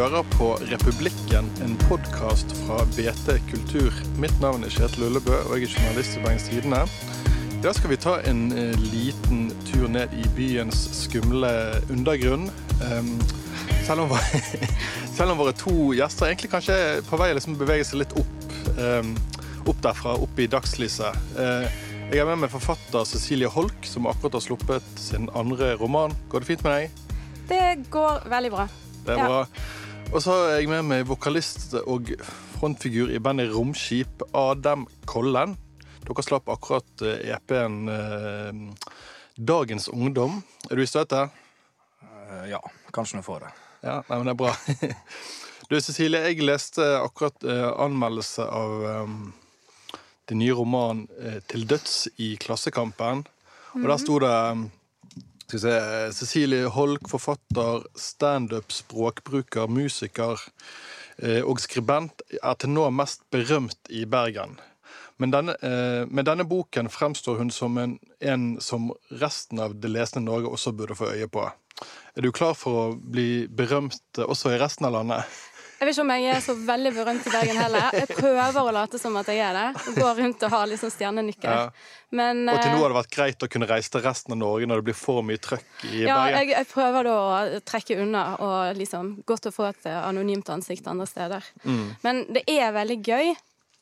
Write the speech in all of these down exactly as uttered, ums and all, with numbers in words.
hører på Republikken, en podcast fra B T Kultur. Mitt navn er Kjetil Ullebø, og jeg er journalist i Bergens Tidende. I dag skal vi ta en uh, liten tur ned i byens skumle undergrunn. Um, selv, om våre, selv om våre to gjester egentlig kanskje er på vei å liksom bevege seg litt opp, um, opp derfra, opp i dagslyset. Uh, jeg er med med forfatter Cecilie Holk, som akkurat har sluppet sin andre roman. Går det fint med deg? Det går veldig bra. Det er ja. bra. Og så er jeg med med vokalist og frontfigur i bandet Romskip, Adam Kollen. Dere slapp akkurat E P-en eh, Dagens Ungdom. Er du i støte? Uh, ja, kanskje nå får det. Ja, nei, men det er bra. Du, Cecilie, jeg leste akkurat eh, anmeldelse av um, den nye romanen eh, Til døds i Klassekampen. Og der sto det... Um, Skal vi se, Cecilie Holk, forfatter, stand-up, språkbruker, musiker eh, og skribent, er til nå mest berømt i Bergen. Men denne, eh, med denne boken fremstår hun som en, en som resten av det lesende Norge også burde få øye på. Er du klar for å bli berømt også i resten av landet? Jeg vet ikke om jeg er så veldig berømt i Bergen heller. Jeg prøver å late som at jeg er det. Og går rundt og har liksom stjernenykker. Ja. Men, og til nå har det vært greit å kunne reise til resten av Norge når det blir for mye trøkk i ja, Bergen? Ja, jeg, jeg prøver da å trekke unna og liksom godt å få et anonymt ansikt andre steder. Mm. Men det er veldig gøy.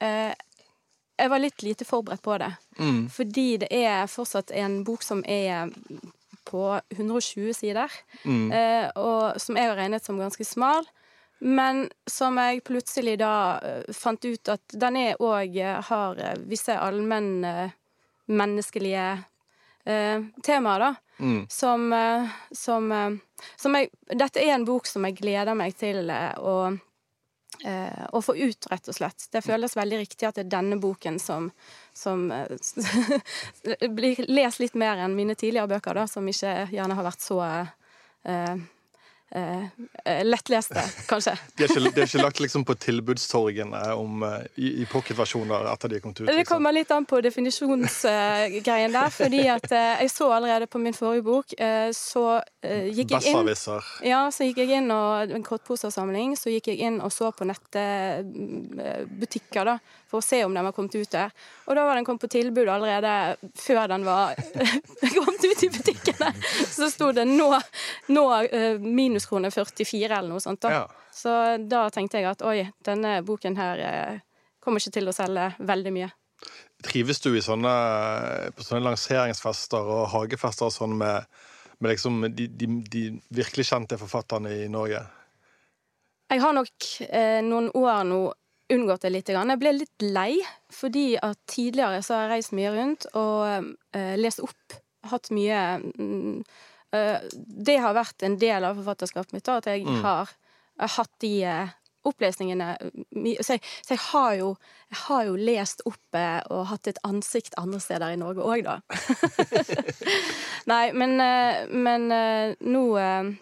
Jeg var litt lite forberedt på det. Mm. Fordi det er fortsatt en bok som er på hundre og tjue sider. Mm. Og som jeg har regnet som ganske smal. Men som jeg plutselig da uh, fant ut at den er også, uh, har uh, visse allmenn uh, menneskelige uh, temaer da, mm. som, uh, som, uh, som jeg, dette er en bok som jeg gleder meg til uh, å, uh, å få ut, rett og slett. Det føles veldig riktig at det er denne boken som, som uh, blir lest litt mer enn mine tidligere bøker da, som ikke gjerne har vært så... Uh, Uh, uh, lettleste, kanskje. Det er, ikke, det er ikke lagt liksom på tilbudstorgene om, uh, i, i pocketversjoner etter de har kommet ut? Liksom. Det kommer litt an på definisjonsgreien uh, der, fordi at uh, jeg så allerede på min forrige bok, uh, så uh, gikk jeg inn... Ja, så gikk jeg inn, og en kortposersamling, så gikk jeg inn og så på nettbutikker da, for å se om den var kommet ut der. Og da var den kommet på tilbud allerede før den var kommet ut i butikkene. Så stod det nå, nå uh, minus kroner førtifire eller noe sånt da. Ja. Så da tenkte jeg at oi, denne boken her eh, kommer ikke til å selge veldig mye. Trives du i sånne, på sånne lanseringsfester og hagefester sånn med, med liksom de, de, de virkelig kjente forfatterne i Norge? Jeg har nok eh, noen år nå unngått det litt. Jeg ble litt lei, fordi at tidligere så har jeg reist mye rundt og eh, lest opp, hatt mye... Mm, Uh, det har vært en del av forfatterskapet mitt, da, at jeg mm. har uh, hatt de uh, opplesningene. Så jeg, så jeg, har jo, jeg har jo lest opp uh, og hatt et ansikt andre steder i Norge også, da. Nei, men, uh, men uh, nå... Uh,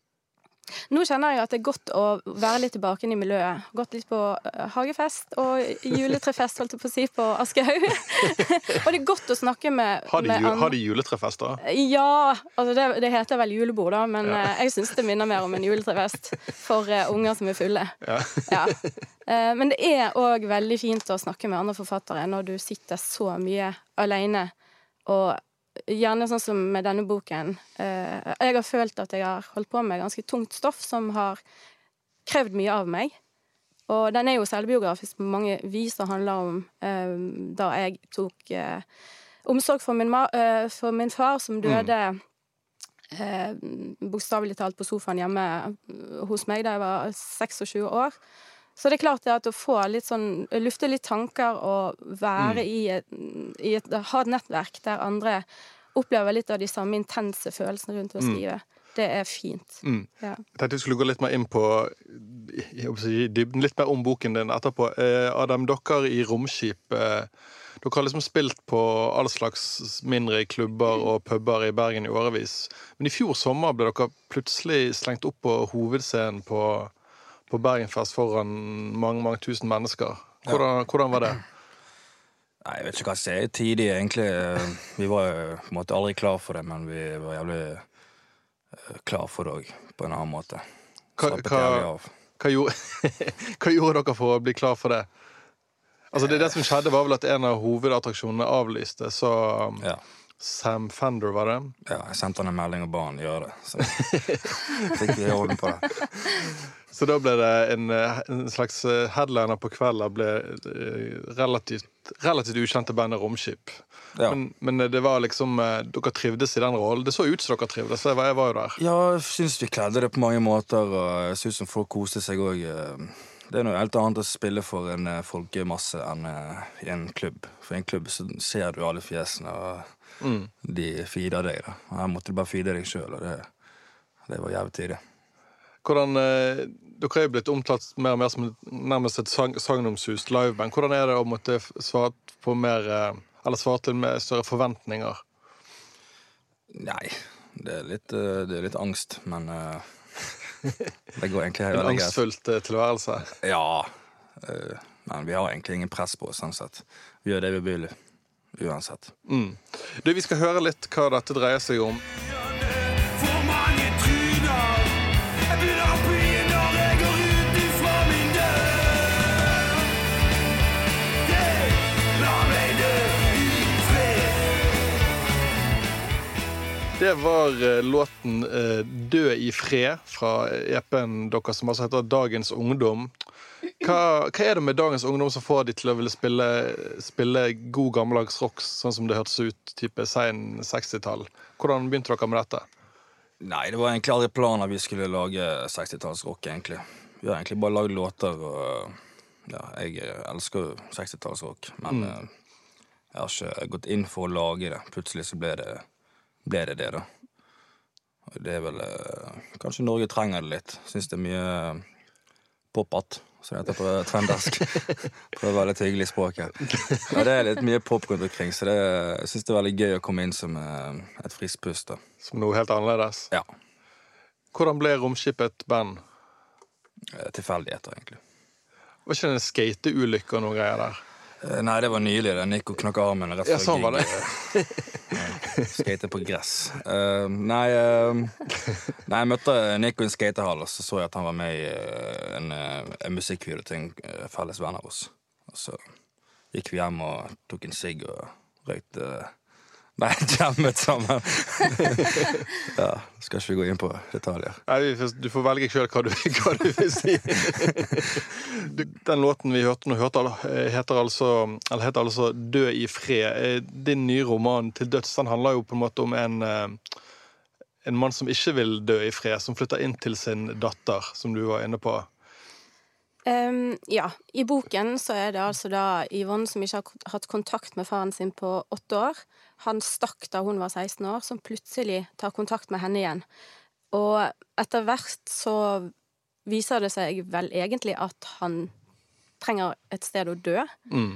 Nå kjenner jeg at det er godt å være litt tilbake i miljøet. Gått litt på uh, hagefest og juletrefest, holdt jeg på å si, på Aschehoug. Og det er godt å snakke med... Har de, med jul, har de juletrefest da? Ja, altså det, det heter vel julebord da, men ja. uh, jeg synes det minner mer om en juletrefest for uh, unger som er fulle. Ja. Ja. Uh, men det er også veldig fint å snakke med andre forfattere når du sitter så mye alene og gjerne sånn som med denne boken. Jeg har følt at jeg har holdt på med ganske tungt stoff som har krevd mye av meg. Og den er jo selvbiografisk på mange vis og handler om da jeg tok omsorg for min, for min far som døde mm. bokstavelig talt på sofaen hjemme hos meg da jeg var seksogtjue år. Så det er klart det at å få litt sånn, lufte litt tanker og være mm. i, et, i et, ha et nettverk der andre opplever litt av de samme intense følelsene rundt å skrive. Mm. Det er fint. Mm. Ja. Jeg tenkte vi skulle gå litt mer inn på, jeg håper å si, dybden litt mer om boken din etterpå. Eh, Adam, dere i Romskip, eh, dere har liksom spilt på all slags mindre klubber og puber i Bergen i årevis. Men i fjor sommer ble dere plutselig slengt opp på hovedscenen på på Bergenfest foran mange, mange tusen mennesker. Hvordan, ja. hvordan var det? Nei, jeg vet ikke hva jeg sier. Tidlig, egentlig. Vi var på en måte aldri klar for det, men vi var jævlig klar for det også, på en annen måte. Hva, hva, hva, gjorde, hva gjorde dere for å bli klar for det? Altså det, det som skjedde var vel at en av hovedattraksjonene avlyste, så um, Ja. Sam Fender var det. Ja, jeg sendte han en melding og ba han gjøre det. Så fikk vi orden på det. Så da ble det en, en slags headliner på kvelden, ble relativt, relativt ukjente bandet Romskip. Ja. Men, men det var liksom, dere trivdes i den rollen. Det så ut som dere trivdes, jeg var, jeg var jo der. Ja, jeg synes vi kledde det på mange måter, og jeg synes som folk koste seg også. Det er noe helt annet å spille for en folkemasse enn i en klubb. For i en klubb så ser du alle fjesene, og mm. de feeder deg da. Og her måtte du bare feede deg selv, og det, det var jævlig tidlig. Hvordan, eh, dere er jo blitt omtalt mer og mer som nærmest et sang, sagnomsust liveband. Hvordan er det å måtte svare på mer, eller svare til med større forventninger? Nei, det er litt, det er litt angst, men... Det går egentlig en angstfullt tilværelse. Ja, men vi har egentlig ingen press på oss, sånn sett. Vi gjør det vi vil, uansett. Mm. Du, vi skal høre litt hva dette dreier seg om. For mange tryner, jeg begynner å bli når jeg går ut ifra min dør. Yeah, la meg dø i fred. Det var låten Dø i fred fra E P-en dere som altså heter Dagens Ungdom. Hva, hva er det med Dagens Ungdom som får de til å ville spille, spille god gammeldags rock, sånn som det hørtes ut, type sen sekstitall? Hvordan begynte dere med dette? Nei, det var egentlig aldri planen at vi skulle lage sekstitallsrock, egentlig. Vi har egentlig bare laget låter, og ja, jeg elsker sekstitallsrock, men mm. jeg har ikke gått inn for å lage det. Plutselig så ble det ble det det da. Og det er vel, kanskje Norge trenger det litt. Synes det er mye popat, så det heter på trøndersk. Prøver å være litt hyggelig i språket. Ja, det er litt mye pop rundt omkring, så det, jeg synes det er veldig gøy å komme inn som et frisk pust da. Som noe helt annerledes? Ja. Hvordan ble Romskip et band? Tilfeldigheter, egentlig. Var ikke det en skateulykke og noen greier der? Nei, det var nylig. Det Nico knakk armen rett før ja, sånn var det. Skate på gress. Uh, nei, uh, nei, jeg møtte Nico i en skatehall, og så så jeg at han var med i uh, en, uh, en musikkvideo til en uh, felles venn av oss. Og så gikk vi hjem og tok en sigg og røykte uh, Nei, jammet sammen. Ja, skal ikke vi gå inn på detaljer. Nei, du får velge selv hva du, hva du vil si. Den låten vi hørte nå heter altså, eller heter altså Dø i fred. Din nye roman Til døds, den handler jo på en måte om en, en mann som ikke vil dø i fred, som flytter inn til sin datter, som du var inne på. Um, ja, i boken så er det altså da Yvonne som ikke har hatt kontakt med faren sin på åtte år. Han stakk da hun var seksten år, som plutselig tar kontakt med henne igjen. Og etter hvert så viser det seg vel egentlig at han trenger et sted å dø. Mm.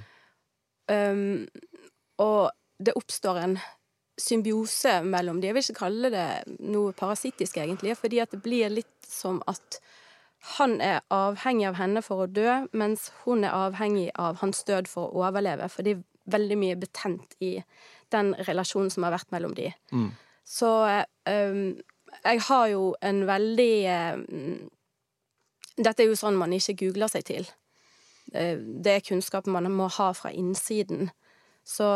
Um, og det oppstår en symbiose mellom de. Jeg vil ikke kalle det noe parasittisk egentlig, fordi at det blir litt som at han er avhengig av henne for å dø, mens hun er avhengig av hans død for å overleve, for det er veldig mye betent i den relasjonen som har vært mellom de. Mm. Så um, jeg har jo en veldig um, dette er jo sånn man ikke googler seg til. Det er kunnskap man må ha fra innsiden. Så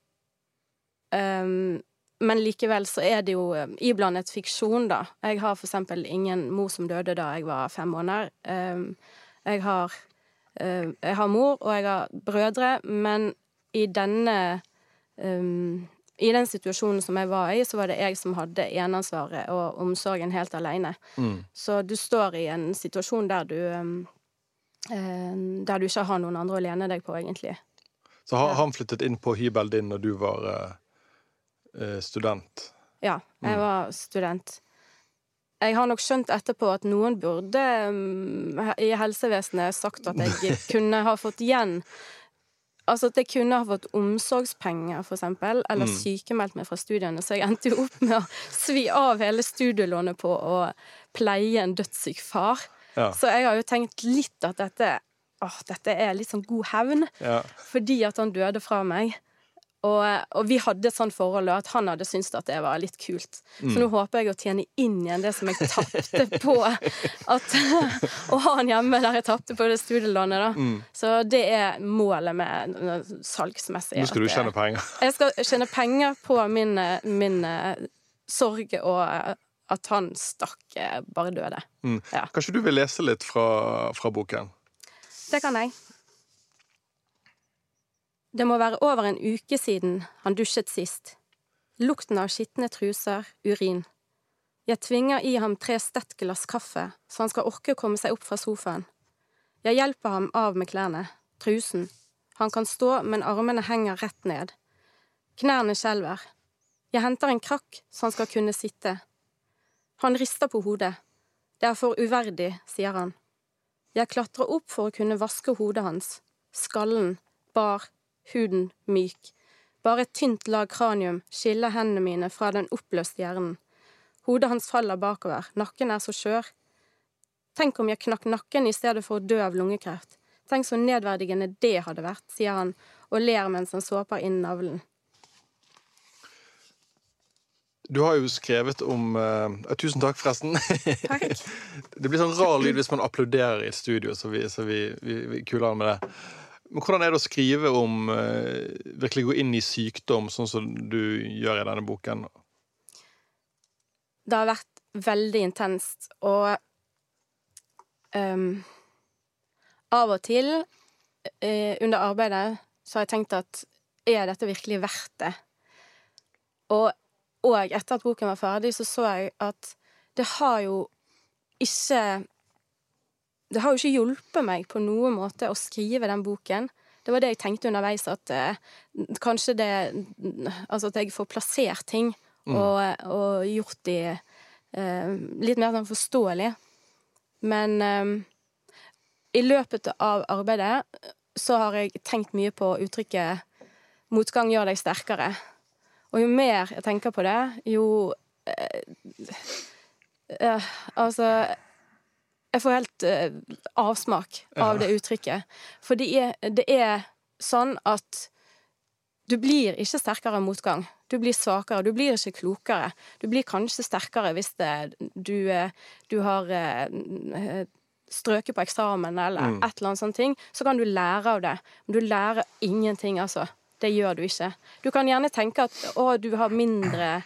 um, men likevel så er det jo iblandet fiksjon da. Jeg har for eksempel ingen mor som døde da jeg var fem måneder. Um, jeg, har, uh, jeg har mor, og jeg har brødre, men i denne um, i den situasjonen som jeg var i, så var det jeg som hadde eneansvaret og omsorgen helt alene. Mm. Så du står i en situasjon der du um, der du ikke har noen andre å lene deg på, egentlig. Så har han flyttet inn på hybel din når du var uh... student. Ja, jeg var student. Jeg har nok skjønt etterpå at noen burde um, i helsevesenet sagt at jeg kunne ha fått igjen, altså at jeg kunne ha fått omsorgspenger for eksempel, eller mm. sykemeldt meg fra studiene, så jeg endte jo opp med å svi av hele studielånet på å pleie en dødssyk far. Ja. Så jeg har jo tenkt litt at dette, åh, dette er litt sånn god hevn, ja. Fordi at han døde fra meg. Og, og vi hadde et sånt forhold at han hadde syntes at det var litt kult. Mm. Så nå håper jeg å tjene inn igjen det som jeg tappte på at, å ha han hjemme der jeg tappte på det studielånet da. Mm. Så det er målet med salgsmessig. Nå skal du tjene penger. Jeg skal tjene penger på min, min sorg og at han stakk bare døde. Mm. Ja. Kanskje du vil lese litt fra, fra boken? Det kan jeg. Det må være over en uke siden han dusjet sist. Lukten av skittne truser, urin. Jeg tvinger i ham tre stett glass kaffe, så han skal orke å komme seg opp fra sofaen. Jeg hjelper ham av med klærne, trusen. Han kan stå, men armene henger rett ned. Knærne skjelver. Jeg henter en krakk, så han skal kunne sitte. Han rister på hodet. Det er for uverdig, sier han. Jeg klatrer opp for å kunne vaske hodet hans. Skallen, bar, huden myk. Bare et tynt lag kranium skiller hendene mine fra den oppløste hjernen. Hodet hans faller bakover, nakken er så skjør. Tenk om jeg knakk nakken i stedet for å dø av lungekreft. Tenk så nedverdigende det hadde vært, sier han, og ler mens han såper inn navlen. Du har jo skrevet om uh, Tusen takk, forresten. Takk. Det blir sånn rar lyd hvis man applauderer i et studio, så vi, så vi, vi, vi kuler med det. Men hvordan er det å skrive om uh, virkelig gå inn i sykdom, sånn som du gjør i denne boken? Det har vært veldig intenst, og um, av og til uh, under arbeidet så har jeg tenkt at er dette virkelig verdt det? Og, og etter at boken var ferdig, så så jeg at det har jo ikke Det har jo ikke hjulpet meg på noen måte å skrive den boken. Det var det jeg tenkte underveis, at eh, kanskje det Altså at jeg får plassert ting mm. og, og gjort de eh, litt mer sånn forståelig. Men eh, i løpet av arbeidet så har jeg tenkt mye på uttrykket 'motgang gjør deg sterkere'. Og jo mer jeg tenker på det, jo eh, eh, Altså Jeg får helt uh, avsmak av det uttrykket. For det er, det er sånn at du blir ikke sterkere av motgang. Du blir svakere, du blir ikke klokere. Du blir kanskje sterkere hvis det, du, du har uh, strøket på eksamen eller mm. et eller annet sånt ting. Så kan du lære av det. Men du lærer ingenting, altså. Det gjør du ikke. Du kan gjerne tenke at å, du har mindre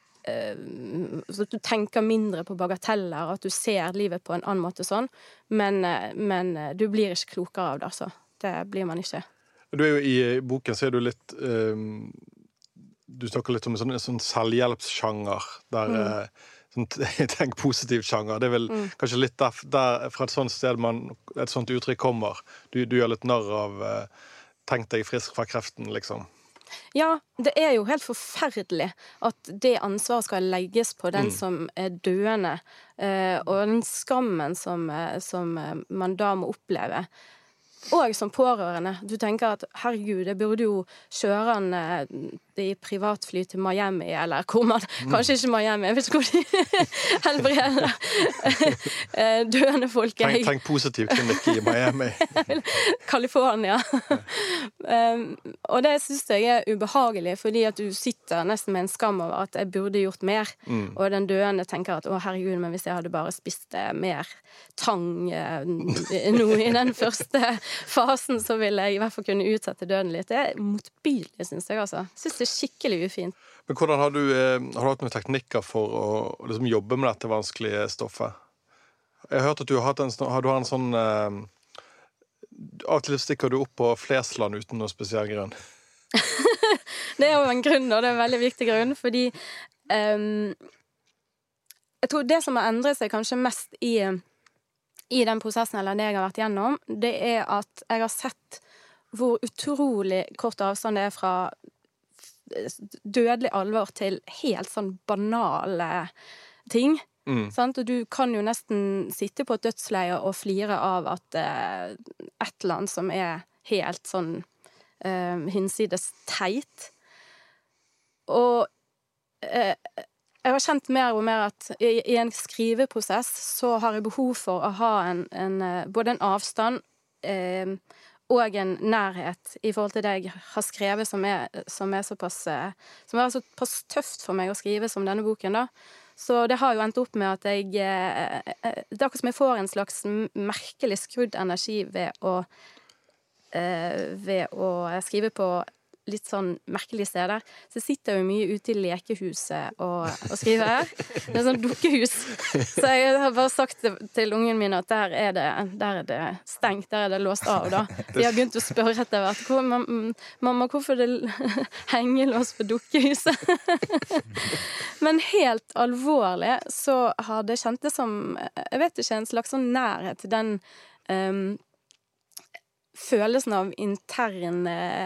Uh, så at du tenker mindre på bagateller, at du ser livet på en annen måte sånn, men, uh, men uh, du blir ikke klokere av det, altså. Det blir man ikke. Du er jo i boken, så er du litt um, du snakker litt om en sånn, en sånn selvhjelpssjanger der, mm. uh, sånn, tenk positivt sjanger, det er vel mm. kanskje litt der, der fra et sånt sted man, et sånt uttrykk kommer, du, du gjør litt narr av uh, tenk deg frisk fra kreften, liksom. Ja, det er jo helt forferdelig at det ansvaret skal legges på den mm. som er døende, eh, og den skammen som, som man da må oppleve. Og som pårørende. Du tenker at herregud, jeg burde jo kjøre han eh, i privatfly til Miami, eller hvor man, mm. kanskje ikke Miami, jeg vet ikke hvor de helbreder eh, døende folk. Tenk, tenk positiv klinikk i Miami. California. um, og det synes jeg er ubehagelig, fordi at du sitter nesten med en skam over at jeg burde gjort mer, mm. og den døende tenker at å herregud, men hvis jeg hadde bare spist eh, mer tang eh, nå i den første fasen, så ville jeg i hvert fall kunne utsette døden litt. Det er motbydelig, synes jeg, altså. Jeg synes det er skikkelig ufint. Men hvordan har du, eh, har du hatt noen teknikker for å liksom, jobbe med dette vanskelige stoffet? Jeg har hørt at du har hatt en, har du har en sånn eh, av og til stikker du opp på Flesland uten noen spesiell grunn. Det er jo en grunn, og det er en veldig viktig grunn, fordi um, jeg tror det som har endret seg kanskje mest i i den prosessen, eller det jeg har vært gjennom, det er at jeg har sett hvor utrolig kort avstand det er fra dødelig alvor til helt sånn banale ting. Mm. Sant? Og du kan jo nesten sitte på et dødsleie og flire av at eh, et eller annet som er helt sånn eh, hinsides teit. Og eh, jeg har kjent mer og mer at i, i en skriveprosess så har jeg behov for å ha en, en, både en avstand eh, og en nærhet i forhold til det jeg har skrevet som er, som er såpass, som er såpass tøft for meg å skrive som denne boken da. Så det har jo endt opp med at jeg, det er akkurat som jeg får en slags merkelig skrudd energi ved å, ved å skrive på litt sånn merkelige steder. Så jeg sitter jo mye ute i lekehuset og, og skriver her. Det er sånn dukkehus. Så jeg har bare sagt til ungen min at der er det, der er det stengt, der er det låst av da. De har begynt å spørre etter hvert. Hvor, mamma, hvorfor er det hengelås på dukkehuset? Men helt alvorlig så har det kjent det som, jeg vet ikke, en slags sånn nærhet til den um, følelsen av intern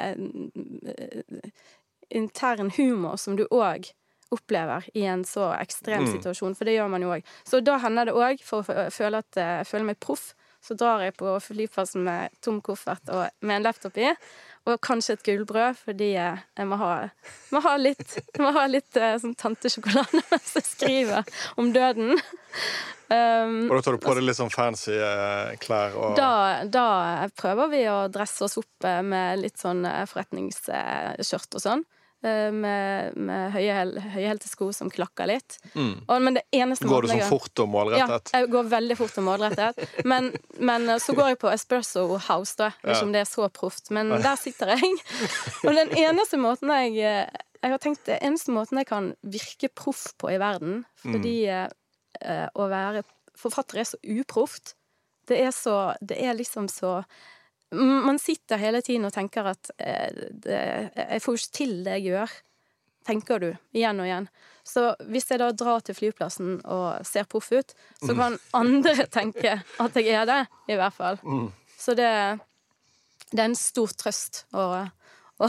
intern humor som du også opplever i en så ekstrem situasjon, for det gjør man jo også. Så da hender det også, for å føle, at, føle meg proff, så drar jeg på flyplassen med tom koffert og med en laptop i, og kanskje et gullbrød, fordi jeg må ha, må ha litt, må ha litt sånn tantesjokolade mens jeg skriver om døden. Um, og da tar du på deg litt sånn fancy eh, klær og... da, da prøver vi å dresse oss opp med litt sånn forretningsskjørt og sånn, med, med høyhælte sko som klakker litt. Mm. Og, men det eneste går du sånn fort og målrettet? Ja, jeg går veldig fort og målrettet. Men, men så går jeg på Espresso House da, ikke ja. Om det er så proft, men der sitter jeg. Og den eneste måten jeg jeg har tenkt, det eneste måten jeg kan virke proff på i verden, fordi mm. å være forfatter er så uproft. Det er så, det er liksom så man sitter hele tiden og tenker at det, jeg får ikke til det jeg gjør, tenker du, igjen og igjen. Så hvis jeg da drar til flyplassen og ser proff ut, så kan andre tenke at jeg er det, i hvert fall. Mm. Så det, det er en stor trøst å, å,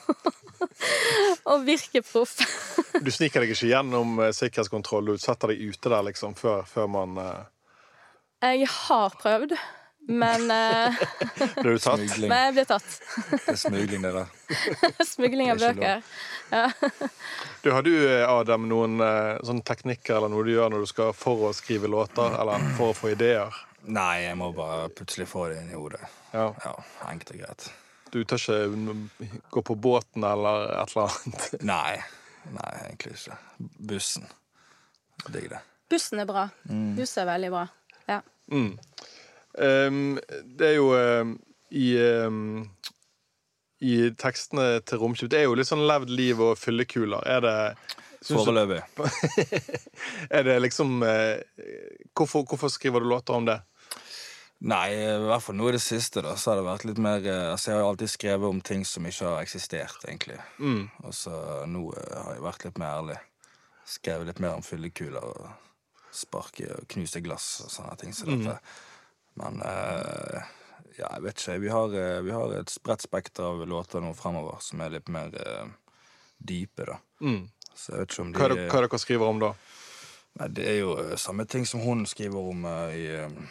å virke proff. Du sniker deg ikke gjennom sikkerhetskontroll, du setter deg ute der liksom, før, før man... Uh... Jeg har prøvd, men... Uh... Ble du tatt? Smugling. Men jeg ble tatt. Det er smugling det der. Smugling av bøker. Ja. Du, har du, Adam, noen uh, sånne teknikker eller noe du gjør når du skal for å skrive låter, eller for å få ideer? Nei, jeg må bare plutselig få det inn i hodet. Ja. Ja, enkelt og greit. Du tar ikke gå på båten eller et eller annet? Nei, nei, egentlig ikke. Bussen. Digg det. Bussen er bra. Mm. Bussen er veldig bra. Ja. Mm. Um, det er jo um, i, um, i tekstene til Romskip, det er jo litt sånn levd liv og fyllekuler. Er det... Foreløpig. Er det liksom... Uh, hvorfor, hvorfor skriver du låter om det? Nei, i hvert fall nå i det siste da, så har det vært litt mer... Altså, jeg har jo alltid skrevet om ting som ikke har eksistert, egentlig. Mm. Og så nå har jeg vært litt mer ærlig. Skrevet litt mer om fyllekuler og sparke og knuse glass og sånne ting som dette. Mm. Men, uh, ja, jeg vet ikke. Vi har, uh, vi har et spredt spekter av låter nå fremover som er litt mer uh, dype, da. Mm. Så jeg vet ikke om de... Hva er det, hva er det dere skriver om da? Nei, det er jo uh, samme ting som hun skriver om uh, i... Uh,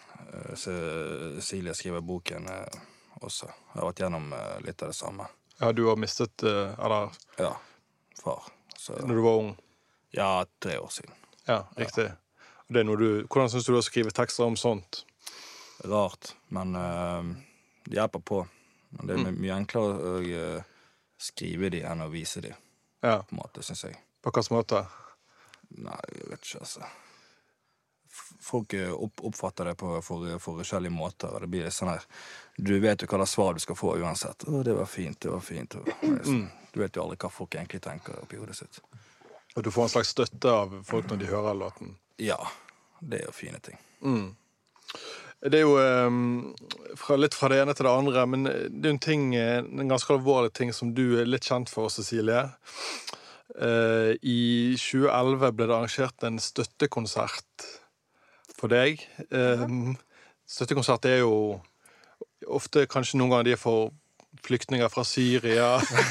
Silje skriver boken uh, også. Jeg har vært gjennom uh, litt av det samme. Ja, du har mistet, uh, eller? Ja, far. Så, når du var ung? Ja, tre år siden. Ja, riktig. Ja. Det er når du, hvordan synes du du har skrivet tekster om sånt? Rart, men uh, det hjelper på. Men det er mm. mye enklere å uh, skrive de enn å vise de. Ja. På en måte, synes jeg. På hvilken måte? Nei, jeg vet ikke, altså. Folk opp, oppfatter det på for, for forskjellige måter, og det blir sånn her, du vet jo hva det svar du skal få uansett. Å, det var fint, det var fint. Og, sånn. Du vet jo aldri hva folk egentlig tenker oppi hodet sitt. Og du får en slags støtte av folk når de hører låten? Ja, det er jo fine ting. Mm. Det er jo um, fra, litt fra det ene til det andre, men det er jo en ting, en ganske alvorlig ting som du er litt kjent for, Cecilie. Uh, I tjue elleve ble det arrangert en støttekonsert for deg. Um, støttekonsert er jo ofte kanskje noen ganger de er for flyktninger fra Syria.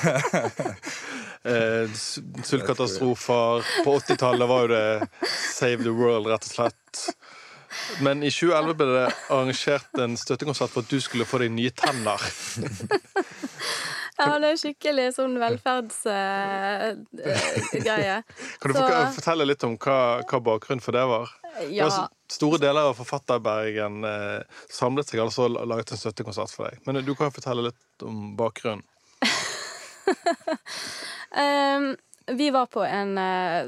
uh, Sultkatastrofer. På åttitallet var jo det Save the World, rett og slett. Men i tjue elleve ble det arrangert en støttekonsert for at du skulle få deg nye tenner. Ja, det er skikkelig sånn velferdsgreie. Uh, uh, kan du så, fortelle litt om hva, hva bakgrunnen for det var? Ja. Det var store deler av Forfatterbergen eh, samlet seg altså og laget en støttekonsert for deg. Men du kan fortelle litt om bakgrunnen. um, vi var på en uh,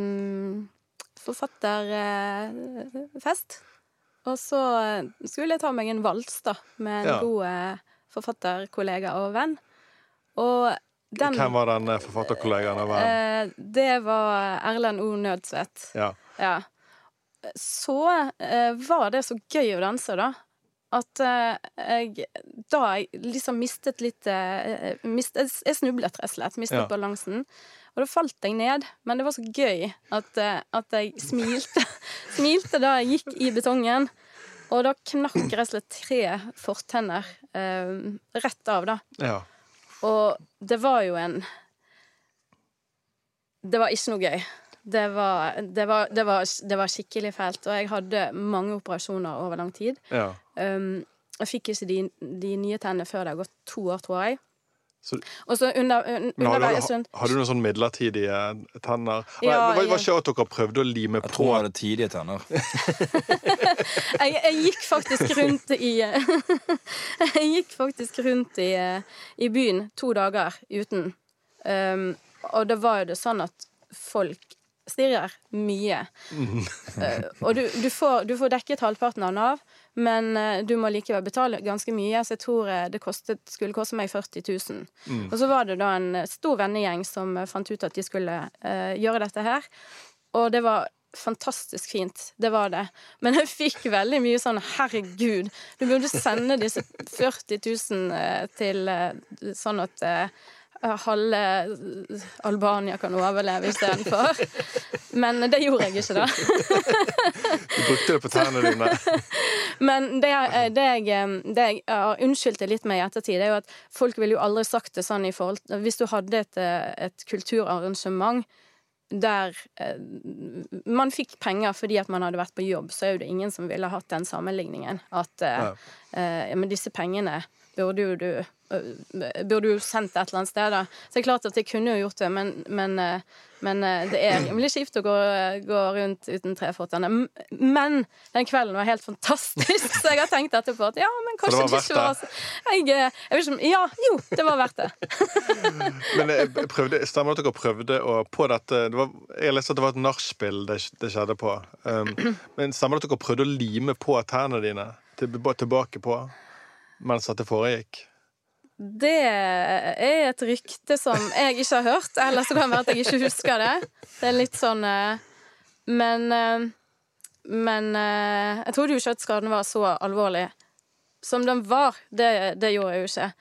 forfatterfest. Uh, og så skulle jeg ta meg en vals da, med en ja. god uh, forfatterkollega og venn. Og den, Hvem var den forfatterkollegaen og venn? Uh, det var Erlend O. Nødseth. Ja. Ja. Så uh, var det så gøy å danse da, at uh, jeg da jeg liksom mistet litt uh, mistet, jeg snublet rett og slett, mistet ja. balansen. Og da falt jeg ned, men det var så gøy at, uh, at jeg smilte, smilte da jeg gikk i betongen. Og da knakk rett og slett tre fortenner uh, rett av da. Ja. Og det var jo en Det var ikke noe gøy. Det var, det var, det var, det var skikkelig fælt, og jeg hadde mange operasjoner over lang tid. Ja. Um, jeg fikk ikke de, de nye tennene før det har gått to år, tror jeg. Så, og så under, un, men har, under du, har, har du noen sånn midlertidige tenner? Ja, det var, var ikke at dere prøvde å lime på? Jeg tror jeg hadde tidige tenner. jeg, jeg gikk faktisk rundt i Jeg gikk faktisk rundt i, i byen to dager uten. Um, og det var jo det sånn at folk stirrer mye. Mm. uh, og du, du, får, du får dekket halvparten av Nav, men uh, du må likevel betale ganske mye, så jeg tror uh, det kostet, skulle koste meg førti tusen. Mm. Og så var det da en stor vennegjeng som uh, fant ut at de skulle uh, gjøre dette her, og det var fantastisk fint, det var det. Men jeg fikk veldig mye sånn, herregud, du burde sende disse førti tusen uh, til uh, sånn at uh, halve Albania kan overleve i stedet for. Men det gjorde jeg ikke da. Du brukte det på tennene dine. Men det, det jeg, det jeg har unnskyldt det litt med i ettertid, det er jo at folk ville jo aldri sagt det sånn i forhold til, hvis du hadde et, et kulturarrangement der eh, man fikk penger fordi at man hadde vært på jobb, så er jo det ingen som ville hatt den sammenligningen. At eh, ja. eh, men disse pengene burde jo du burde jo sendt et eller annet sted da. Så det er klart at jeg kunne jo gjort det, men, men, men det er rimelig kjipt å gå, gå rundt uten trefottene. Men den kvelden var helt fantastisk, så jeg har tenkt etterpå at ja, men kanskje det, det ikke var så... Jeg, jeg vet ikke, ja, jo, det var verdt det. Men jeg prøvde, stemmer at dere prøvde å på dette, det var, jeg leste at det var et nachspiel det, det skjedde på, um, men stemmer at dere prøvde å lime på tennene dine til, tilbake på, mens at det foregikk? Det er et rykte som jeg ikke har hørt, eller så kan det være at jeg ikke husker det. Det er litt sånn, men, men jeg trodde jo ikke at skaden var så alvorlig som den var. Det, det gjorde jeg jo ikke.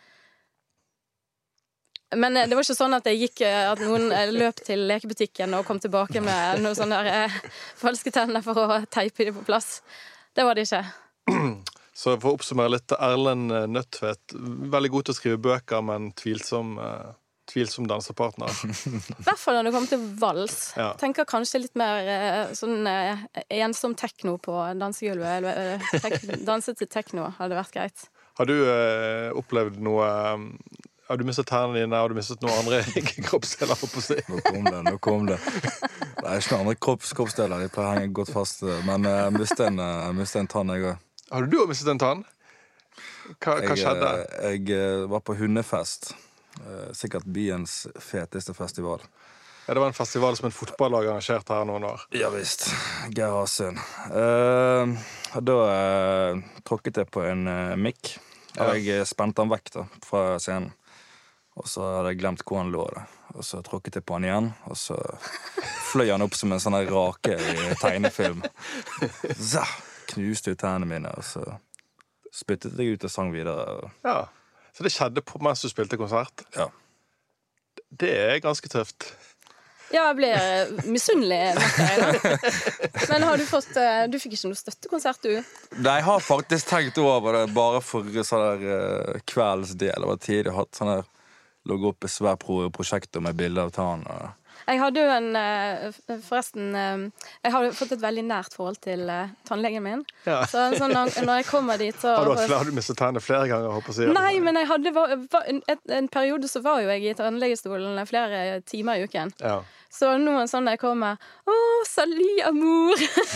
Men det var ikke sånn at jeg gikk, at noen løp til lekebutikken og kom tilbake med noen sånne der falske tenner for å teipe dem på plass. Det var det ikke. Så for å oppsummere litt, Erlend Nødtvedt, veldig god til å skrive bøker, men tvilsom, uh, tvilsom dansepartner. I hvert fall når det kommer til vals. Ja. Tenker kanskje litt mer uh, sånn uh, ensom tekno på dansegulvet. Eller uh, tek danse til tekno hadde vært greit. Har du uh, opplevd noe... Um, har du mistet tennene dine? Har du mistet noen andre kroppsdeler på å si? Nå kom det, nå kom det. Det er ikke noen andre kropps, kroppsdeler, de pleier å henge godt fast. Men jeg uh, mistet en, uh, mistet en tann, jeg også. Har du også mistet en tann? Hva, hva skjedde? Jeg, jeg var på hundefest. Sikkert byens feteste festival. Ja, det var en festival som en fotballag arrangert her noen år. Ja visst. Geir Hasund. Uh, da uh, tråkket jeg på en uh, mikk. Og jeg spente han vekk da, fra scenen. Og så hadde jeg glemt hvor han lå det. Og så tråkket jeg på han igjen, og så fløy han opp som en sånn rake i tegnefilm. Zah! Knuste ut tennene mine, og så spyttet jeg ut og sang videre. Ja, så det skjedde på mens du spilte konsert? Ja. Det er ganske tøft. Ja, jeg ble misunnelig. Men har du fått, du fikk ikke noe støttekonsert, du? Nei, jeg har faktisk tenkt over det, bare for sånn der uh, kveldsdel. Det var tidlig hatt sånn der, logge opp i svær prosjekter med bilder av tann. Og... Jeg hadde jo en uh, Forresten uh, Jeg har fått et veldig nært forhold til uh, tannlegen min. Ja. Så, så når, når jeg kommer dit så, Har du hatt flere, mistet tennene flere ganger? Håper jeg, nei, men jeg hadde var, var, en, en periode så var jo jeg i tannlegestolen flere timer i uken. Ja. Så noen sånn der kommer Å, salut, amour!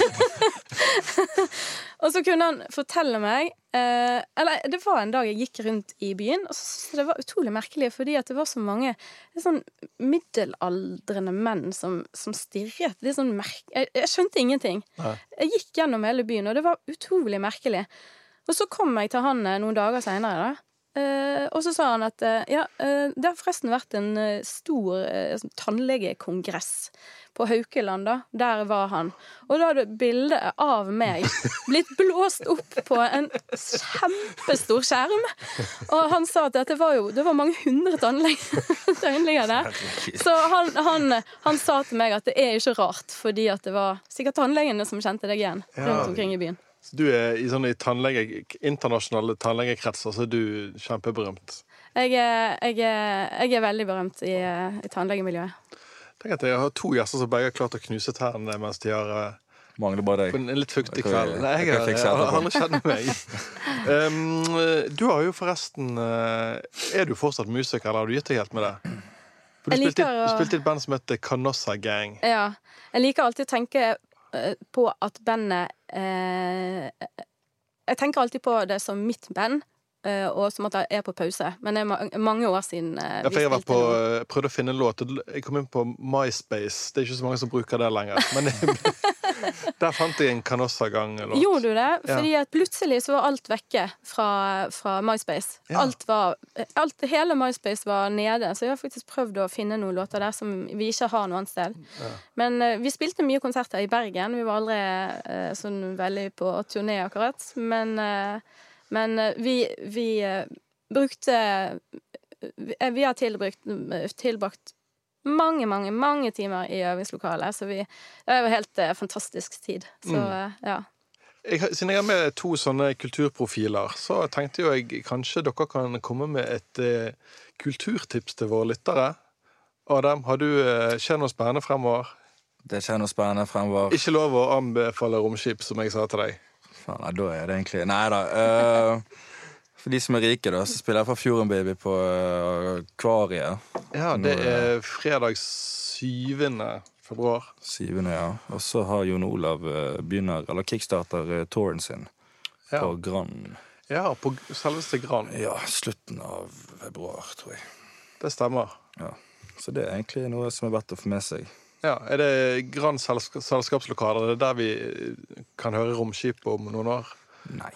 Og så kunne han fortelle meg eh, Eller det var en dag jeg gikk rundt i byen, og så syntes jeg det var utrolig merkelig, fordi at det var så mange sånn middelaldrende menn som, som stirret. Det er sånn merk jeg, jeg skjønte ingenting. Nei. Jeg gikk gjennom hele byen, og det var utrolig merkelig. Og så kom jeg til han noen dager senere, da. Uh, og så sa han at uh, ja, uh, det har forresten vært en uh, stor uh, tannlegekongress på Haukeland da. Der var han. Og da hadde bildet av meg blitt blåst opp på en kjempestor skjerm. Og han sa at det var jo det var mange hundre tannleger der. Så han, han, han sa til meg at det er ikke rart, fordi at det var sikkert tannlegene som kjente deg igjen rundt omkring i byen. Du er i sånne tannlege, internasjonale tannlegekretser, så er du kjempeberømt. Jeg er, jeg er, jeg er veldig berømt i, i tannlegemiljøet. Tenk at jeg har to gjester som begge har klart å knuse tennene mens de har mangler bare deg. På en litt fuktig kveld. Nei, jeg, jeg, jeg, jeg har aldri kjent meg. um, du har jo forresten Er du fortsatt musiker, eller har du gitt deg helt med det? For du spilte, å... du spilte i et band som heter Canossa Gang. Ja, jeg liker alltid å tenke på at bandet eh, jeg tenker alltid på det som mitt band eh, og som at jeg er på pause, men det er ma mange år siden eh, ja, jeg var på, prøvde å finne en låt. Jeg kom inn på MySpace. Det er ikke så mange som bruker det lenger, men der fant jeg en Canossa-gang-låt. Gjorde du det? Fordi at plutselig så var alt vekke fra, fra MySpace. Ja. Alt var, alt, hele MySpace var nede, så jeg har faktisk prøvd å finne noen låter der som vi ikke har noe annet sted. Ja. Men uh, vi spilte mye konserter i Bergen. Vi var aldri uh, sånn veldig på turné akkurat. Men, uh, men uh, vi, vi uh, brukte uh, Vi har tilbrukt, uh, tilbrakt mange, mange, mange timer i øvingslokalet, så vi, det er jo helt eh, fantastisk tid. Så, mm. eh, ja. Jeg, siden jeg har med to sånne kulturprofiler, så tenkte jo jeg kanskje dere kan komme med et eh, kulturtips til våre lyttere. Adam, har du eh, skjedd noe spennende fremover? Det skjer noe spennende fremover. Ikke lov å anbefale romskip, som jeg sa til deg. Faen, nei, da er det egentlig... Nei da. Uh... For de som er rike, da, så spiller jeg for Fjorden Baby på uh, Kvariet. Ja, det er fredag syvende februar. syvende, ja. Og så har Jon Olav uh, begynner, eller kickstarter uh, touren sin ja. På Gran. Ja, på selveste Gran. Ja, slutten av februar, tror jeg. Det stemmer. Ja, så det er egentlig noe som er verdt å få med seg. Ja, er det Gran selsk selskapslokaler? Det er der vi kan høre romskip om noen år? Nei.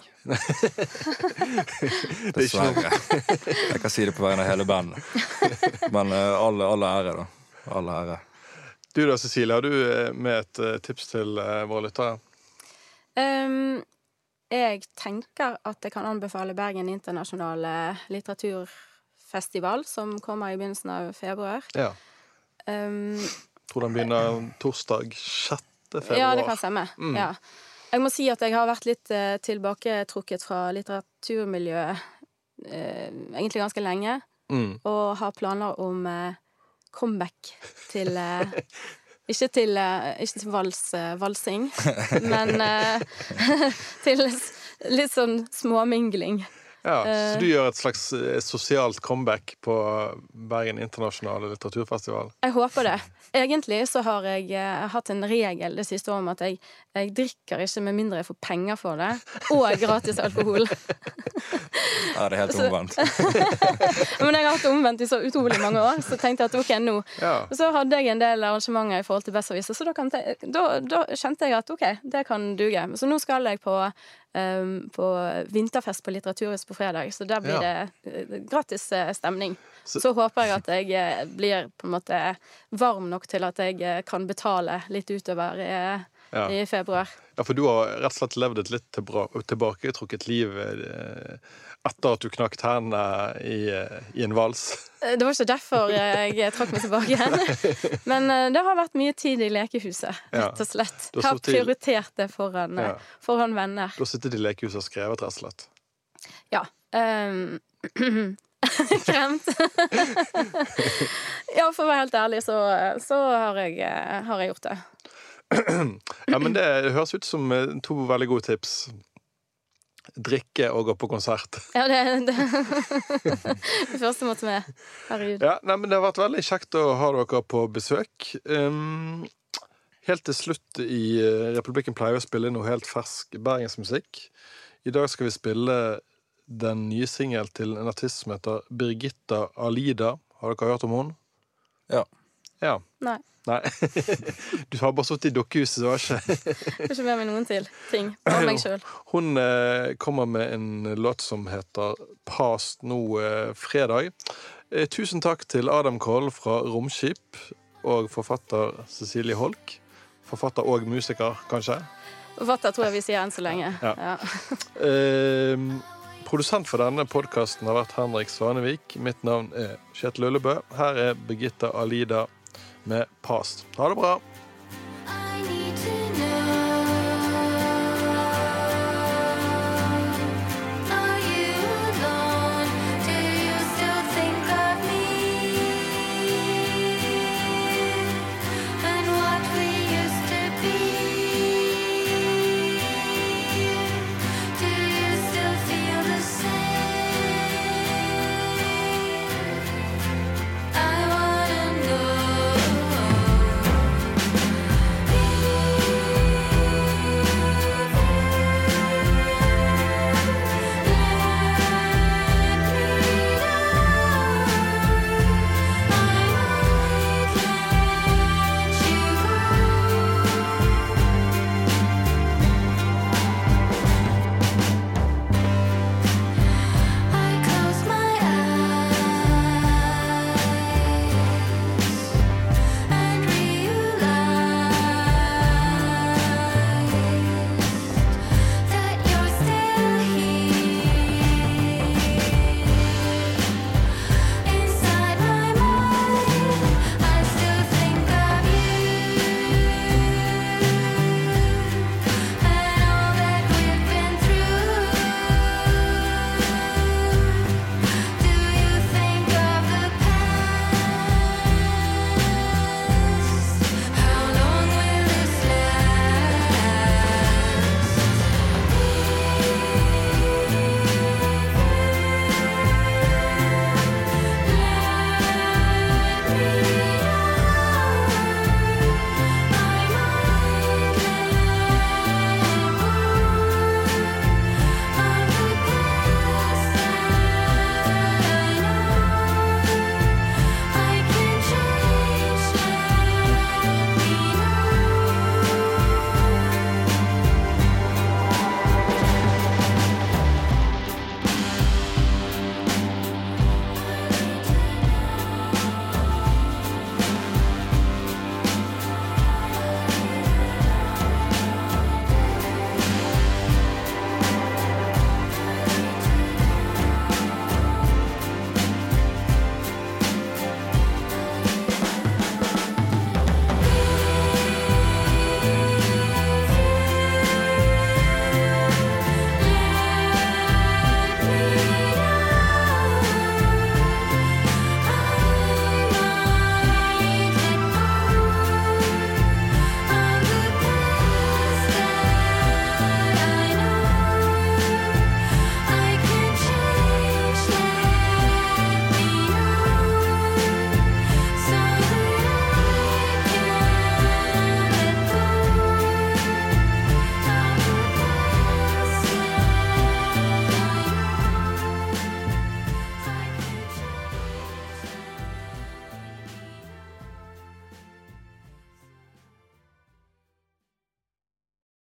Dessverre. Jeg kan si det på vegne av hele bandet. Men uh, alle, alle ære, da. Alle ære. Du da, Cecilie, har du med et uh, tips til uh, våre lyttere? Um, jeg tenker at jeg kan anbefale Bergen Internasjonale Litteraturfestival, som kommer i begynnelsen av februar. Ja. Um, Tror den begynner torsdag sjette februar. Ja, det kan stemme. Mm. Ja. Jeg må si at jeg har vært litt eh, tilbaketrukket fra litteraturmiljøet eh, egentlig ganske lenge, mm. og har planer om eh, comeback til eh, ikke til, eh, ikke til vals, eh, valsing, men eh, til litt sånn småmingling. Ja, så du gjør et slags sosialt comeback på Bergen Internasjonale Litteraturfestival? Jeg håper det. Egentlig så har jeg uh, hatt en regel det siste året om at jeg, jeg drikker ikke med mindre jeg får penger for det, og gratis alkohol. Ja, det er helt omvendt. Men jeg har hatt omvendt i så utrolig mange år, så tenkte jeg at ok, nå. Ja. Og så hadde jeg en del arrangementer i forhold til Besserwisser, så da, kan te da, da kjente jeg at ok, det kan duge. Så nå skal jeg på, um, på vinterfest på Litteraturhus på fredag, så der blir ja. det uh, gratis uh, stemning. Så, så håper jeg at jeg uh, blir på en måte varm nok til at jeg uh, kan betale litt utover i, ja. i februar. Ja, for du har rett og slett levd et litt tilbaketrukket liv uh, etter at du knakk tennene i, uh, i en vals. Det var ikke derfor jeg trakk meg tilbake igjen. Men uh, det har vært mye tid i lekehuset, rett og slett. Jeg har prioritert det foran, ja. foran venner. Du har sittet i lekehuset og skrevet, rett og slett. Ja. Um, Kremt. Ja, for å være helt ærlig, så, så har, jeg, har jeg gjort det. Ja, men det høres ut som to veldig gode tips. Drikke og gå på konsert. Ja, det det, det første måtte med. Herregud. Ja, nei, men det har vært veldig kjekt å ha dere på besøk. Um, helt til slutt i Republikken pleier å spille noe helt fersk bergensmusikk. I dag skal vi spille den nye singel til en artist som heter Birgitta Alida. Har dere hørt om hun? Ja. Ja. Nei. Nei. Du har bare sittet i dokkehuset, så var ikke Jeg får ikke med meg noen til ting. Bare meg selv. Hun eh, kommer med en låt som heter Past nå eh, fredag. Eh, tusen takk til Adam Koll fra Romskip og forfatter Cecilie Holk. Forfatter og musiker, kanskje? Forfatter tror jeg vi sier enn så lenge. Ja. Ja. Eh, produsent for denne podcasten har vært Henrik Svanevik. Mitt navn er Kjetil Ullebø. Her er Birgitta Alida med Past. Ha det bra!